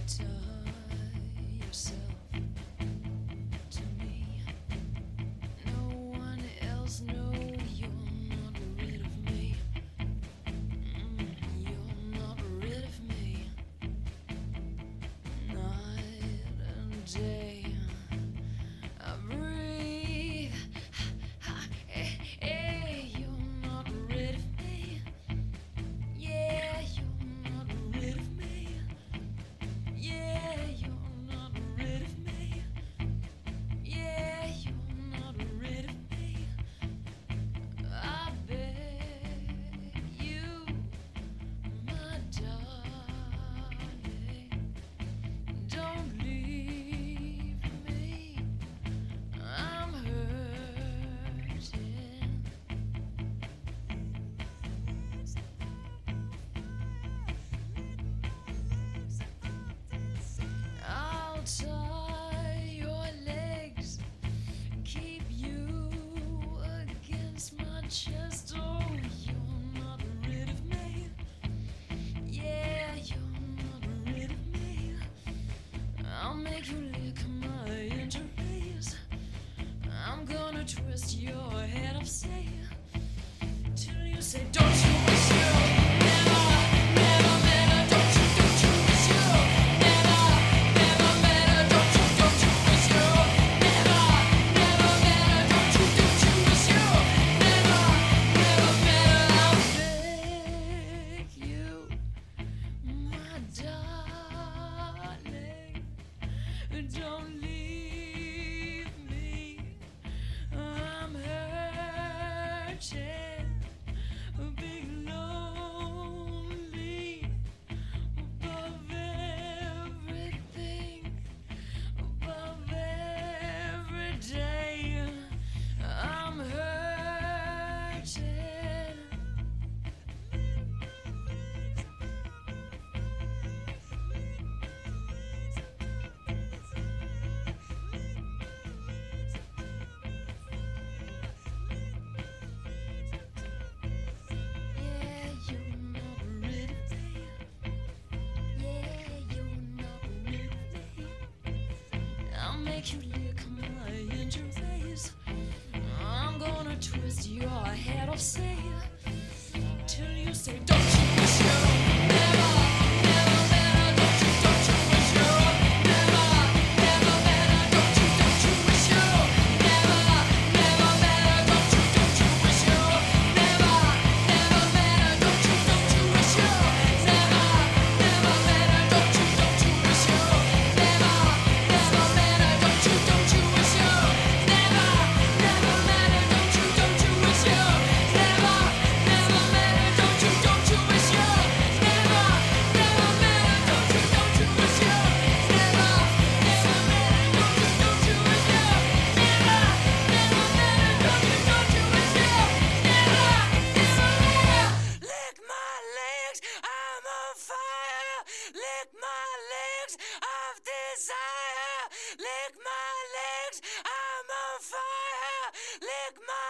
Tie yourself to me. No one else knows you're not rid of me. You're not rid of me. Night and day, I breathe. Hey, you're not rid of me. Yeah, you're not rid of me. Yeah, you're not rid of me. Yeah, you're not rid of me. I beg you, my darling, don't leave me. I'm hurting. I'll tie your legs, keep you against my chest. Oh, you're not rid of me. Yeah, you're not rid of me. I'll make you lick my injuries. I'm gonna twist your head upside till you say, don't you wish you never, never met her? Don't you wish you never, never met her? Don't you wish you never, never met her? Don't you wish you never, never met her? I'll beg you, my darling, don't leave me. I'm hurting, big lonely, above everything, above every day. I'm hurting. Yeah, you're not rid of me. Yeah, you're not rid of me. I'll make you lick my injuries. I'm gonna twist your head off, say, till you say, don't you wish you never, never met her? Don't you wish you never, never met her? Don't you wish you never, never met her? Don't you wish you never, never met her? Don't you wish you never, never met her? Don't you wish you never, never met her? Don't you wish you never, never met her? Don't you wish you never, never met her? Don't you wish you never, never met her? Don't you wish you never, never met her? Don't you wish you never, never met her? Don't you wish you never, never met her? Lick my legs, I'm on fire. Lick my legs of desire. Lick my legs, I'm on fire. Lick my